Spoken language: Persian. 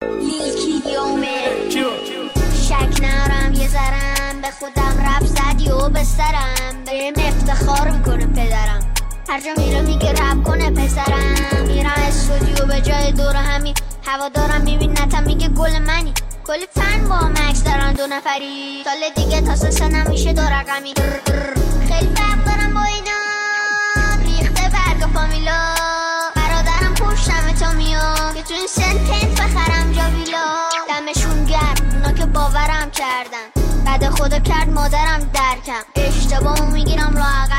شک نرم یه ذرم به خودم رب زدی و به سرم بهم افتخار میکنه پدرم هر جا میره میگه رب کنه پسرم میرم استودیو به جای دور همی هوا دارم میبینتم میگه گل منی کلی فن با مکس دارن 2 نفری سال دیگه تا سنم میشه 2 رقمی خیلی فرق دارم با اینا ریخته برگ فامیلا برادرم پشتم تا میام که تو این سنتنت بخرم جا ویلا دمشون گرم اونا که باورم کردن بعد خدا کرد مادرم درکم اشتباهمو میگیرم راحت